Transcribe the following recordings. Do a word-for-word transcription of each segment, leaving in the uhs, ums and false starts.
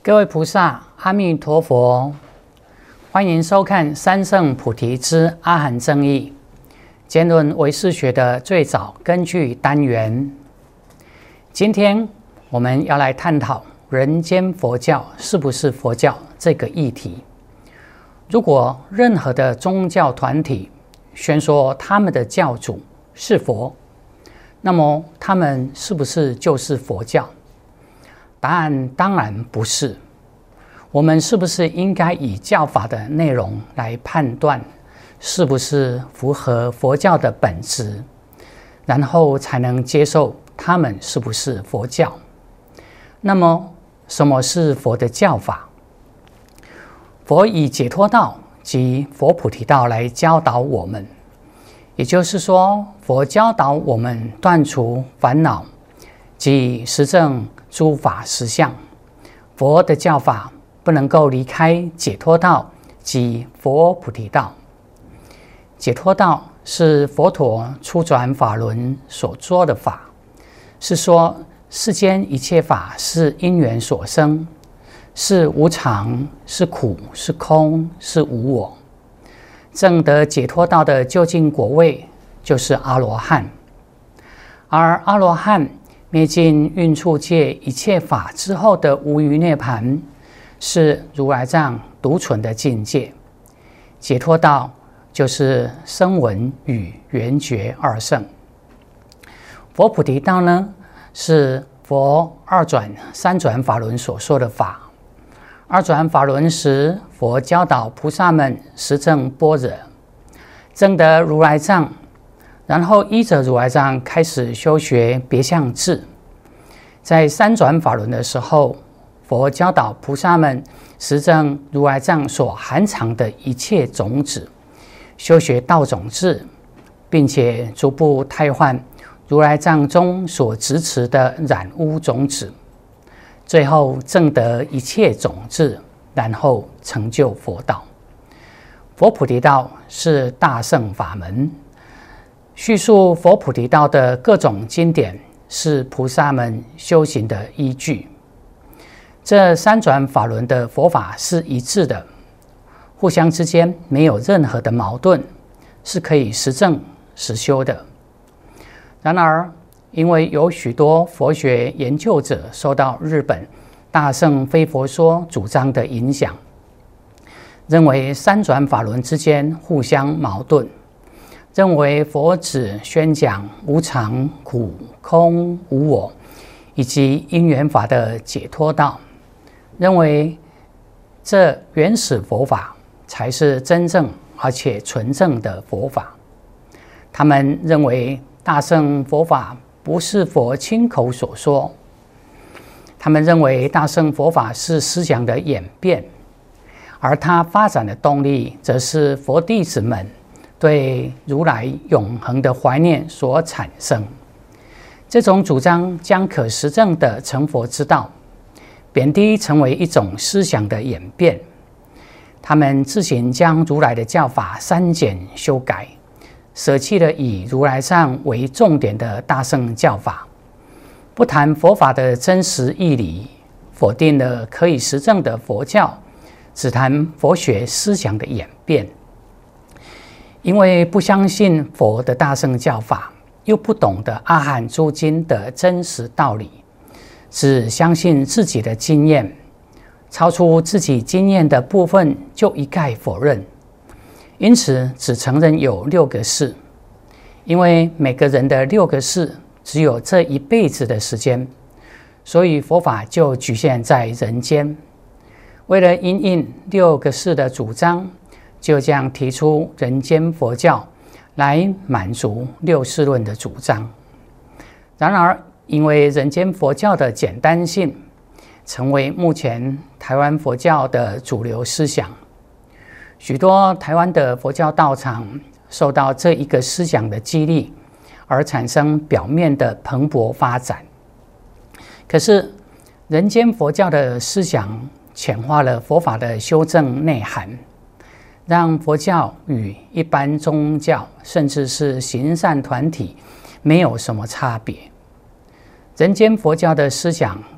各位菩萨，阿弥陀佛！欢迎收看《三圣菩提之阿含正义》简论唯识学的最早根据单元。今天我们要来探讨人间佛教是不是佛教这个议题。如果任何的宗教团体宣说他们的教主是佛，那么他们是不是就是佛教？答案当然不是。我们是不是应该以教法的内容来判断是不是符合佛教的本质，然后才能接受他们是不是佛教？那么什么是佛的教法？佛以解脱道及佛菩提道来教导我们，也就是说，佛教导我们断除烦恼及实证诸法实相。佛的教法不能够离开解脱道及佛菩提道。解脱道是佛陀初转法轮所做的法，是说世间一切法是因缘所生，是无常，是苦，是空，是无我。证得解脱道的究竟果位就是阿罗汉，而阿罗汉灭尽蕴处界一切法之后的无余涅槃，是如来藏独存的境界。解脱道就是声闻与缘觉二圣。佛菩提道呢，是佛二转三转法轮所说的法。二转法轮时，佛教导菩萨们实证般若，证得如来藏，然后依着如来藏开始修学别相智。在三转法轮的时候，佛教导菩萨们实证如来藏所含藏的一切种子，修学道种智，并且逐步汰换如来藏中所执持的染污种子，最后证得一切种智，然后成就佛道。佛菩提道是大乘法门，叙述佛菩提道的各种经典是菩萨们修行的依据。这三转法轮的佛法是一致的，互相之间没有任何的矛盾，是可以实证实修的。然而，因为有许多佛学研究者受到日本大乘非佛说主张的影响，认为三转法轮之间互相矛盾，认为佛只宣讲无常、苦、空、无我以及因缘法的解脱道，认为这原始佛法才是真正而且纯正的佛法。他们认为大乘佛法不是佛亲口所说，他们认为大乘佛法是思想的演变，而它发展的动力则是佛弟子们对如来永恒的怀念所产生。这种主张将可实证的成佛之道贬低成为一种思想的演变，他们自行将如来的教法删减修改，舍弃了以如来藏为重点的大乘教法，不谈佛法的真实义理，否定了可以实证的佛教，只谈佛学思想的演变。因为不相信佛的大乘教法，又不懂得阿含诸经的真实道理，只相信自己的经验，超出自己经验的部分就一概否认，因此只承认有六个世。因为每个人的六个世只有这一辈子的时间，所以佛法就局限在人间。为了因应六个世的主张，就这样提出人间佛教来满足六世论的主张。然而因为人间佛教的简单性，成为目前台湾佛教的主流思想。许多台湾的佛教道场受到这一个思想的激励，而产生表面的蓬勃发展。可是人间佛教的思想浅化了佛法的修正内涵，让佛教与一般宗教甚至是行善团体没有什么差别。人间佛教的思想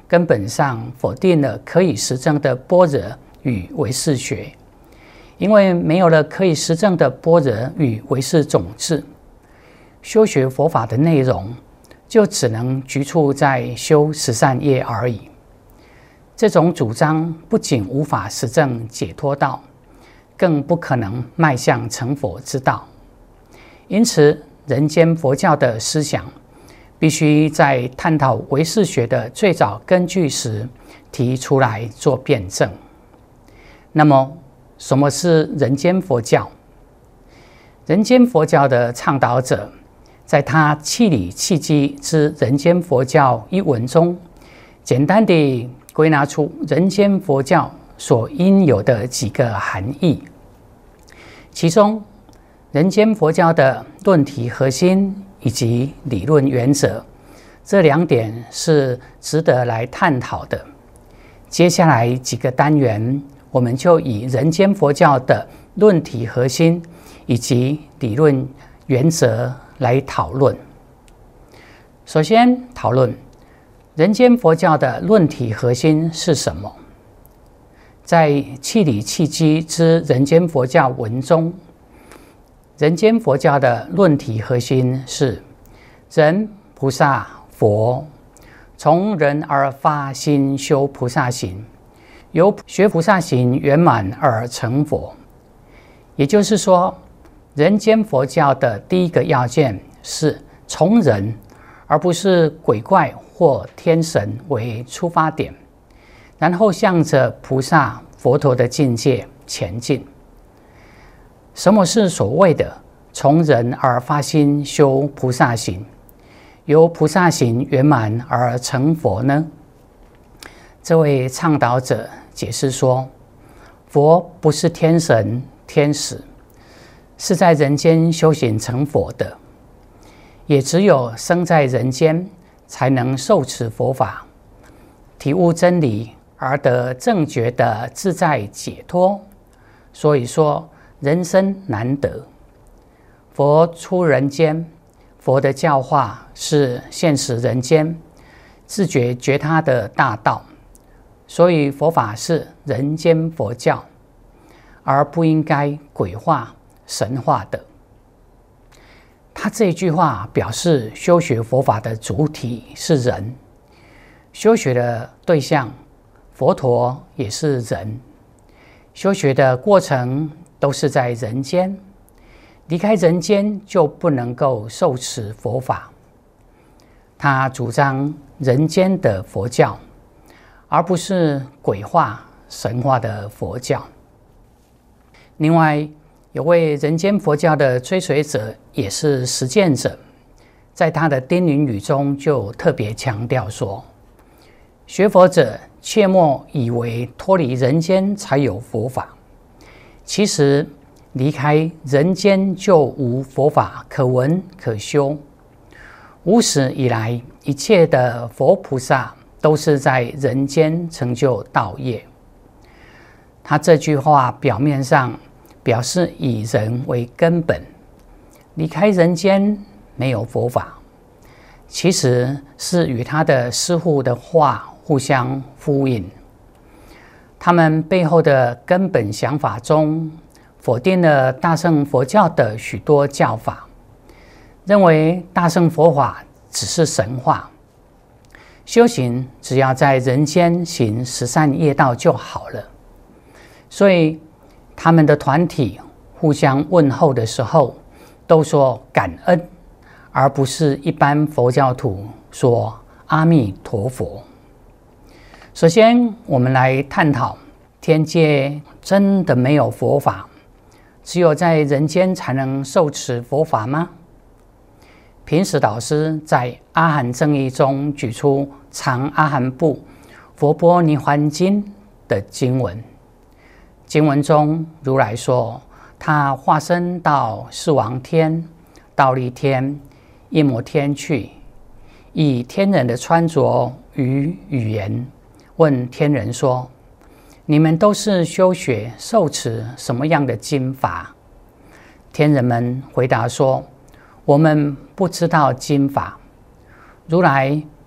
根本上否定了可以实证的般若与唯识学，因为没有了可以实证的般若与唯识种子，修学佛法的内容就只能局促在修十善业而已。这种主张不仅无法实证解脱道，更不可能迈向成佛之道。因此，人间佛教的思想必须在探讨唯识学的最早根据时提出来做辩证。那么，什么是人间佛教？人间佛教的倡导者在他《契理契机之人间佛教》一文中，简单地归纳出人间佛教所应有的几个含义。其中，人间佛教的论题核心以及理论原则，这两点是值得来探讨的。接下来几个单元，我们就以人间佛教的论题核心以及理论原则来讨论。首先讨论人间佛教的论题核心是什么？在《契理契机之人间佛教》文中，人间佛教的论题核心是人、菩萨、佛，从人而发心修菩萨行，由学菩萨行圆满而成佛。也就是说，人间佛教的第一个要件是从人，而不是鬼怪或天神为出发点，然后向着菩萨、佛陀的境界前进。什么是所谓的从人而发心修菩萨行，由菩萨行圆满而成佛呢？这位倡导者解释说，佛不是天神、天使，是在人间修行成佛的，也只有生在人间，才能受持佛法，体悟真理，而得正觉的自在解脱。所以说，人生难得。佛出人间，佛的教化是现实人间自觉觉他的大道，所以佛法是人间佛教，而不应该鬼化、神化的。他这句话表示，修学佛法的主体是人，修学的对象佛陀也是人，修学的过程都是在人间，离开人间就不能够受持佛法。他主张人间的佛教，而不是鬼化、神化的佛教。另外，有位人间佛教的追随者，也是实践者，在他的叮咛语中就特别强调说，学佛者切莫以为脱离人间才有佛法，其实离开人间就无佛法可闻可修。无始以来，一切的佛菩萨都是在人间成就道业。他这句话表面上表示以人为根本，离开人间没有佛法，其实是与他的师父的话互相呼应。他们背后的根本想法中，否定了大乘佛教的许多教法，认为大乘佛法只是神话，修行只要在人间行十善业道就好了。所以他们的团体互相问候的时候，都说感恩，而不是一般佛教徒说阿弥陀佛。首先，我们来探讨天界真的没有佛法，只有在人间才能受持佛法吗？平时导师在《阿含正义》中举出《长阿含部佛波尼环经》的经文。经文中，如来说，他化身到四王天、忉利天、夜摩天去，以天人的穿着与语言，问天人说：你们都是修学受持什么样的经法？天人们回答说：我们不知道经法。如来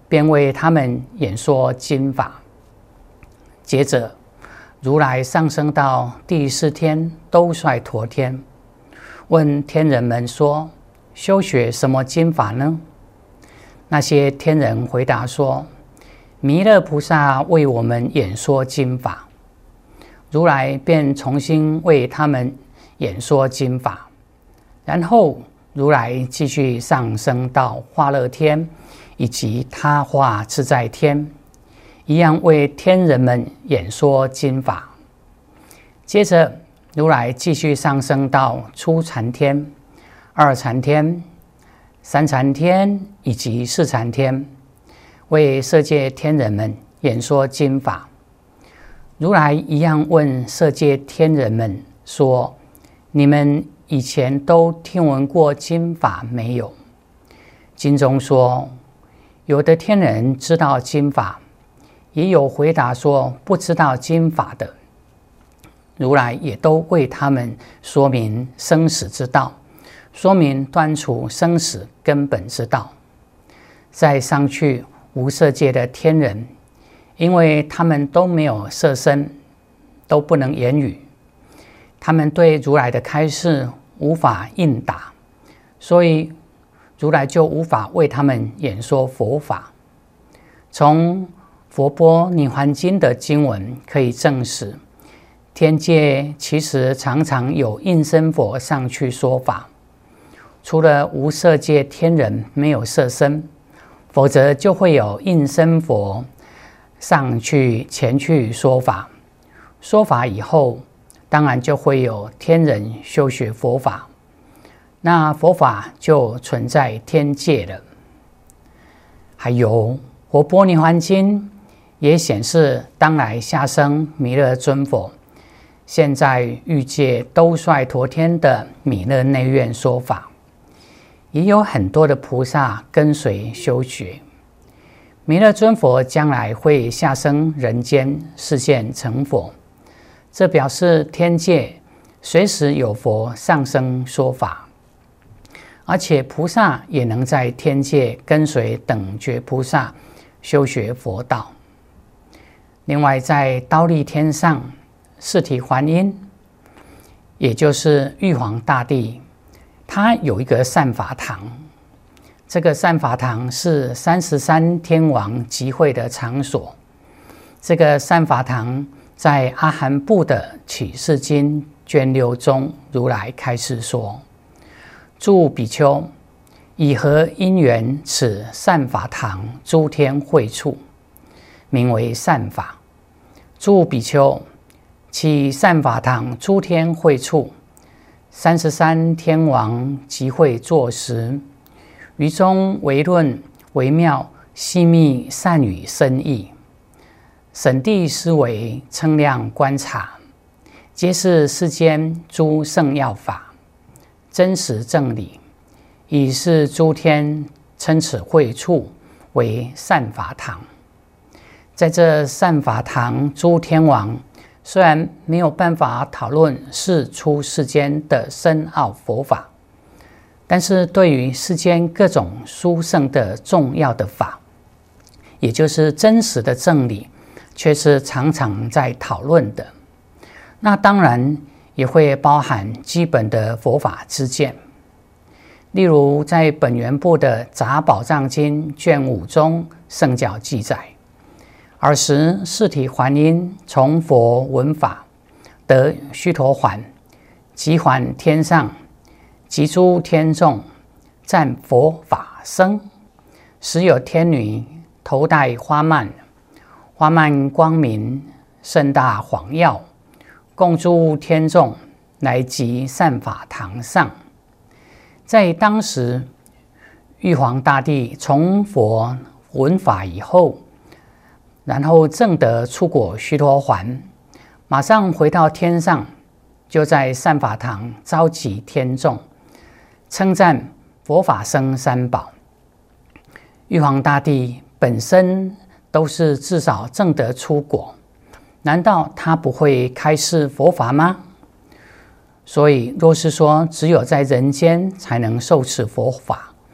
便为他们演说经法。接着，如来上升到第四天兜率陀天，问天人们说：修学什么经法呢？那些天人回答说：弥勒菩萨为我们演说经法。如来便重新为他们演说经法，然后如来继续上升到化乐天以及他化自在天，一样为天人们演说经法。接着，如来继续上升到初禅天、二禅天、三禅天以及四禅天，为色界天人们演说经法。如来一样问色界天人们说：你们以前都听闻过经法没有？经中说，有的天人知道经法，也有回答说不知道经法的。如来也都为他们说明生死之道，说明断除生死根本之道。再上去无色界的天人，因为他们都没有色身，都不能言语，他们对如来的开示无法应答，所以如来就无法为他们演说佛法。从佛波尼梵经的经文可以证实，天界其实常常有应身佛上去说法，除了无色界天人没有色身，否则就会有应身佛上去前去说法。说法以后，当然就会有天人修学佛法，那佛法就存在天界了。还有佛波尼梵经也显示，当来下生弥勒尊佛现在欲界兜率陀天的弥勒内院说法，也有很多的菩萨跟随修学。弥勒尊佛将来会下生人间，示现成佛，这表示天界随时有佛上升说法，而且菩萨也能在天界跟随等觉菩萨修学佛道。另外，在忉利天上，释提桓因，也就是玉皇大帝，他有一个善法堂。这个善法堂是三十三天王集会的场所。这个善法堂在阿含部的启示经卷六中，如来开示说：诸比丘，以何因缘，此善法堂诸天会处，名为善法。诸比丘，其善法堂诸天会处，三十三天王集会坐时，于中为论微妙细密善语深义，审谛思维称量观察，皆是世间诸圣要法，真实正理，以是诸天称此会处为善法堂。在这善法堂，诸天王虽然没有办法讨论世出世间的深奥佛法，但是对于世间各种殊胜的重要的法，也就是真实的正理，却是常常在讨论的。那当然也会包含基本的佛法知见。例如在本源部的杂宝藏经卷五中圣教记载，尔时释提桓因从佛闻法，得须陀洹，即还天上，及诸天众，赞佛法僧。时有天女头戴花蔓，花蔓光明甚大晃耀，共诸天众来集善法堂上。在当时，玉皇大帝从佛闻法以后，然后证得出果须陀洹，马上回到天上，就在善法堂召集天众，称赞佛法僧三宝。玉皇大帝本身都是至少证得出果，难道他不会开示佛法吗？所以若是说只有在人间才能受持佛法，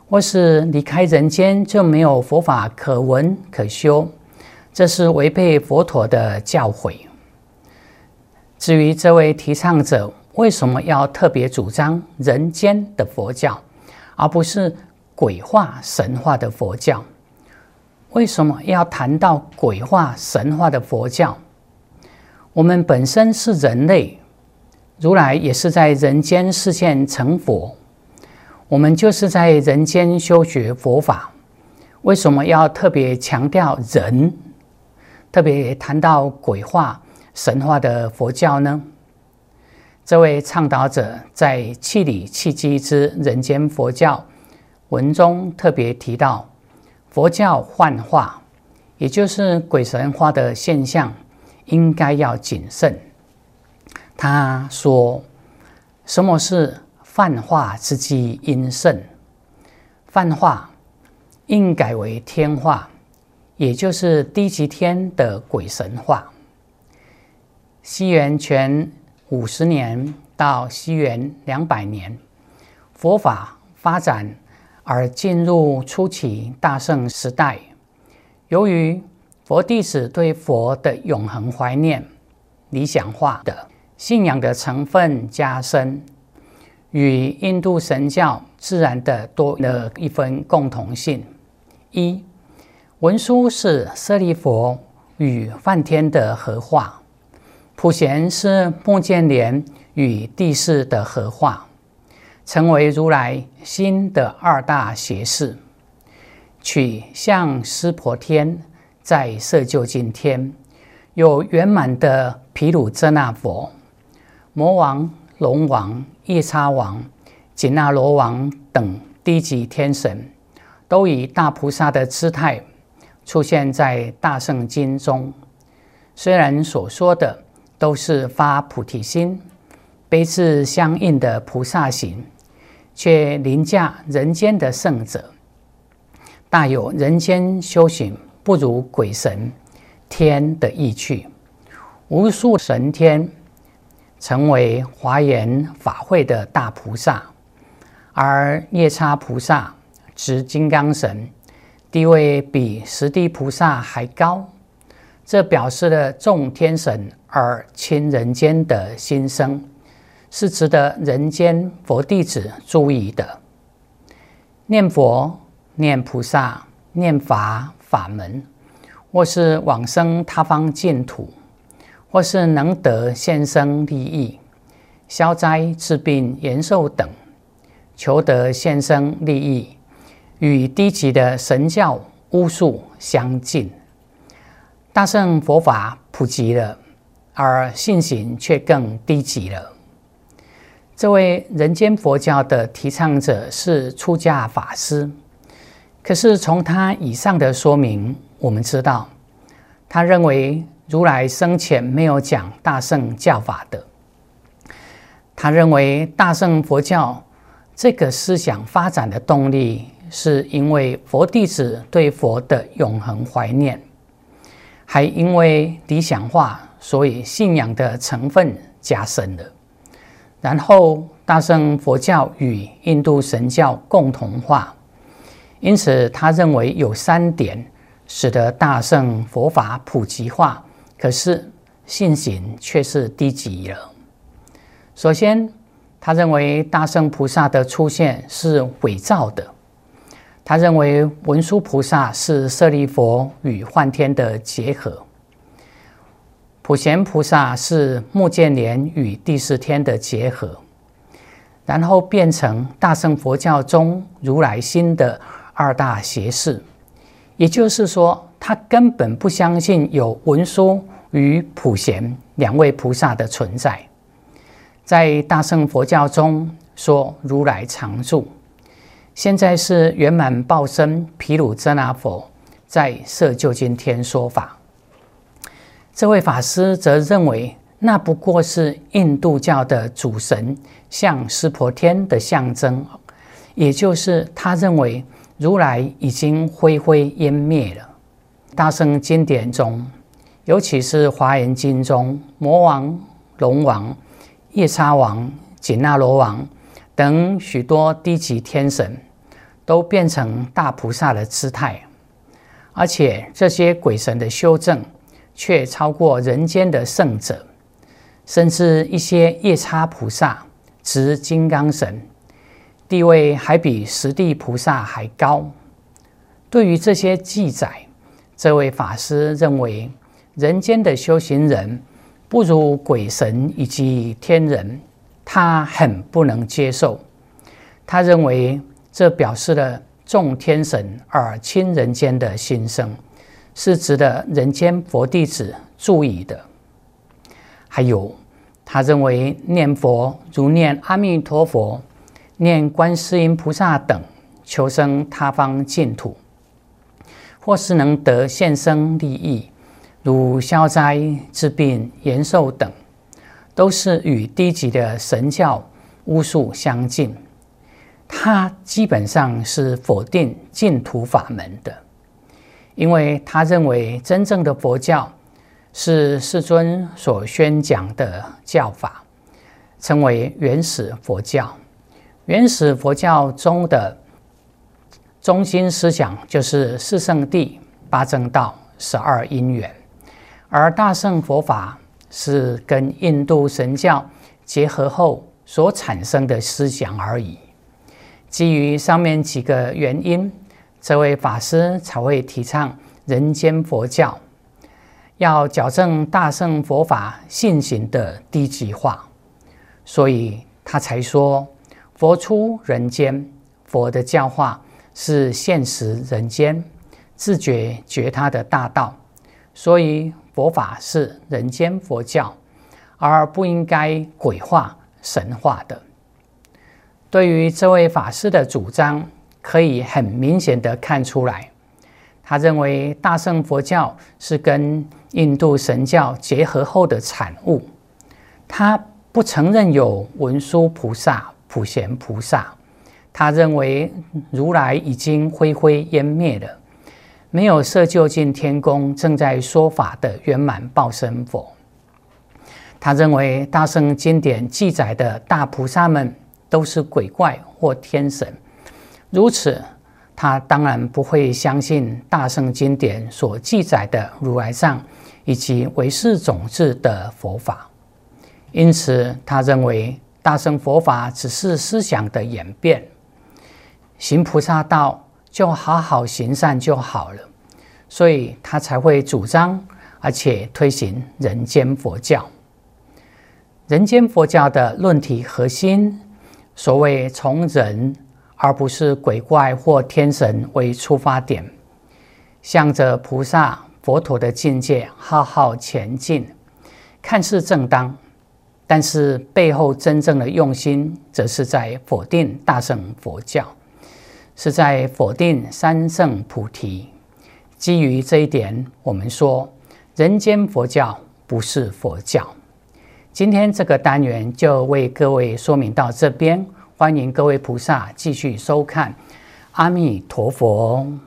或是离开人间就没有佛法可闻可修，这是违背佛陀的教诲。至于这位提倡者为什么要特别主张人间的佛教，而不是鬼话神话的佛教？为什么要谈到鬼话神话的佛教？我们本身是人类，如来也是在人间示现成佛，我们就是在人间修学佛法，为什么要特别强调人，特别谈到鬼话神话的佛教呢？这位倡导者在《契理契机之人间佛教》文中特别提到，佛教幻化，也就是鬼神化的现象，应该要谨慎。他说，什么是泛化之机因甚？泛化应改为天化，也就是低级天的鬼神化。西元前五十年到西元两百年，佛法发展而进入初期大乘时代。由于佛弟子对佛的永恒怀念、理想化的信仰的成分加深，与印度神教自然的多了一分共同性。一，文殊是舍利佛与梵天的合化，普贤是目犍连与帝释的合化，成为如来新的二大胁侍。取像湿婆天在色究竟天有圆满的毗卢遮那佛，魔王、龙王、夜叉王、紧那罗王等低级天神，都以大菩萨的姿态出现在大圣经中。虽然所说的都是发菩提心、悲智相应的菩萨行，却凌驾人间的圣者，大有人间修行不如鬼神天的意趣。无数神天成为华严法会的大菩萨，而夜叉菩萨执金刚神，地位比十地菩萨还高。这表示了众天神而亲人间的心声，是值得人间佛弟子注意的。念佛、念菩萨、念法法门，或是往生他方净土，或是能得现生利益、消灾治病延寿等，求得现生利益，与低级的神教巫术相近。大乘佛法普及了，而信行却更低级了。这位人间佛教的提倡者是出家法师，可是从他以上的说明，我们知道，他认为如来生前没有讲大乘教法的。他认为大乘佛教这个思想发展的动力，是因为佛弟子对佛的永恒怀念，还因为理想化，所以信仰的成分加深了。然后大乘佛教与印度神教共同化，因此他认为有三点使得大乘佛法普及化，可是信行却是低级了。首先，他认为大乘菩萨的出现是伪造的。他认为文殊菩萨是舍利佛与梵天的结合，普贤菩萨是目犍连与帝释天的结合，然后变成大乘佛教中如来新的二大胁侍。也就是说，他根本不相信有文殊与普贤两位菩萨的存在。在大乘佛教中说如来常住，现在是圆满报身毗卢遮那佛在色究竟天说法。这位法师则认为，那不过是印度教的主神像湿婆天的象征，也就是他认为如来已经灰灰烟灭了。大乘经典中，尤其是华严经中，魔王、龙王、夜叉王、紧那罗王等许多低级天神， 都变成大菩萨的姿态，而且这些鬼神的修正却超过人间的圣者，甚至一些夜叉菩萨、执金刚神，地位还比十地菩萨还高。对于这些记载，这位法师认为人间的修行人不如鬼神以及天人，他很不能接受。他认为这表示了重天神而轻人间的心声，是值得人间佛弟子注意的。还有，他认为念佛如念阿弥陀佛、念观世音菩萨等，求生他方净土，或是能得现生利益，如消灾治病延寿等，都是与低级的神教巫术相近。他基本上是否定净土法门的，因为他认为真正的佛教是世尊所宣讲的教法，称为原始佛教。原始佛教中的中心思想就是四圣谛、八正道、十二因缘，而大乘佛法是跟印度神教结合后所产生的思想而已。基于上面几个原因，这位法师才会提倡人间佛教，要矫正大乘佛法信行的低级化，所以他才说佛出人间，佛的教化是现实人间自觉觉他的大道，所以佛法是人间佛教，而不应该鬼化神化的。对于这位法师的主张，可以很明显的看出来，他认为大乘佛教是跟印度神教结合后的产物。他不承认有文殊菩萨、普贤菩萨，他认为如来已经灰灰烟灭了，没有摄究竟天宫正在说法的圆满报身佛。他认为大乘经典记载的大菩萨们都是鬼怪或天神，如此他当然不会相信大乘经典所记载的如来藏以及唯识种智的佛法。因此他认为大乘佛法只是思想的演变，行菩萨道就好好行善就好了，所以他才会主张而且推行人间佛教。人间佛教的论题核心，所谓从人而不是鬼怪或天神为出发点，向着菩萨佛陀的境界浩浩前进，看似正当，但是背后真正的用心则是在否定大乘佛教，是在否定三圣菩提。基于这一点，我们说人间佛教不是佛教。今天这个单元就为各位说明到这边，欢迎各位菩萨继续收看。阿弥陀佛。